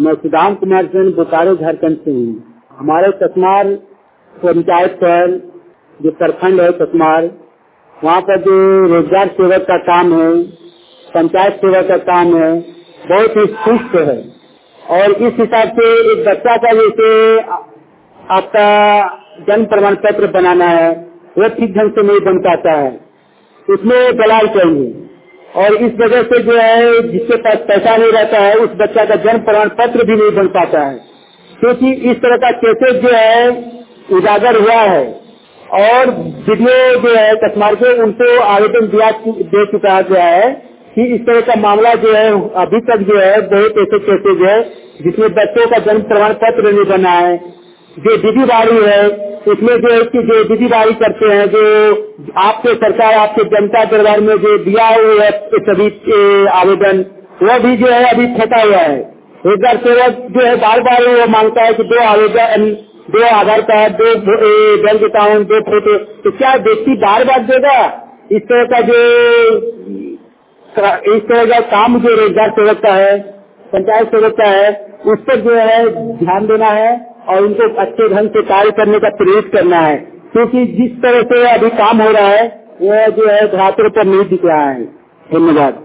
मैं सुदाम कुमार सेन बोकारो झारखंड से हूँ। हमारे कस्मार पंचायत पर जो प्रखंड है कस्मार, वहाँ पर जो रोजगार सेवक का काम है, पंचायत सेवा का काम है, बहुत ही सुस्त है। और इस हिसाब से एक बच्चा का जैसे आपका जन्म प्रमाण पत्र बनाना है, वो ठीक ढंग से नहीं बन पाता है, उसमें दलाल चाहिए। और इस वजह से जो है जिसके पास पैसा नहीं रहता है, उस बच्चा का जन्म प्रमाण पत्र भी नहीं बन पाता है। क्योंकि इस तरह का केसेस जो है उजागर हुआ है और वीडियो जो है कस्मार के उनको आवेदन दे चुका गया है कि इस तरह का मामला जो है अभी तक जो है बहुत ऐसे केसेज है जिसमें बच्चों का जन्म प्रमाण पत्र नहीं बना है। जो दीदीबारी है उसमें जो है कि जो दीदीबारी करते हैं, जो आपके सरकार आपके जनता दरबार में जो दिया हुआ है सभी आवेदन, वह भी जो है अभी फंसा हुआ है। रोजगार सेवक जो है बार बार वो मांगता है कि 2 आवेदन, 2 Aadhaar card, 2 bank account, 2 photo, तो क्या व्यक्ति बार बार देगा? इस तरह का काम जो रोजगार सेवक का है, पंचायत सेवक का है, उस पर जो है ध्यान देना है और उनको अच्छे ढंग से कार्य करने का प्रयास करना है। क्योंकि जिस तरह से अभी काम हो रहा है वह जो है धरातल पर नहीं दिख रहा है। धन्यवाद।